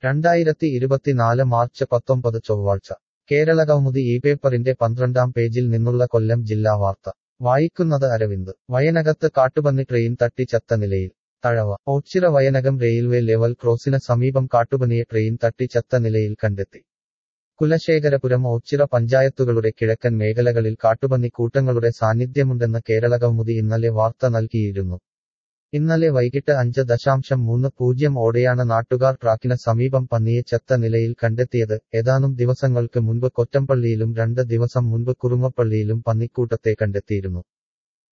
2024 March 19 ചൊവ്വാഴ്ച കേരളകൗമുദി ഈ പേപ്പറിന്റെ 12-ാം പേജിൽ നിന്നുള്ള കൊല്ലം ജില്ലാ വാർത്ത വായിക്കുന്നത് അരവിന്ദ് വയനകത്ത് കാട്ടുപന്നി ട്രെയിൻ തട്ടി ചത്ത നിലയിൽ തഴവ ഓച്ചിറ വയനകം റെയിൽവേ ലെവൽ ക്രോസിന് സമീപം കാട്ടുപന്നിയെ ട്രെയിൻ തട്ടി ചത്ത നിലയിൽ കണ്ടെത്തി കുലശേഖരപുരം ഓച്ചിറ പഞ്ചായത്തുകളുടെ കിഴക്കൻ മേഖലകളിൽ കാട്ടുപന്നി കൂട്ടങ്ങളുടെ സാന്നിധ്യമുണ്ടെന്ന് കേരളകൗമുദി ഇന്നലെ വാർത്ത നൽകിയിരുന്നു. ഇന്നലെ വൈകിട്ട് 5:30 ഓടെയാണ് നാട്ടുകാർ ട്രാക്കിന് സമീപം പന്നിയെ ചത്ത നിലയിൽ കണ്ടെത്തിയത്. ഏതാനും ദിവസങ്ങൾക്ക് മുൻപ് കൊറ്റമ്പള്ളിയിലും 2 ദിവസം മുൻപ് കുറുമപ്പള്ളിയിലും പന്നിക്കൂട്ടത്തെ കണ്ടെത്തിയിരുന്നു.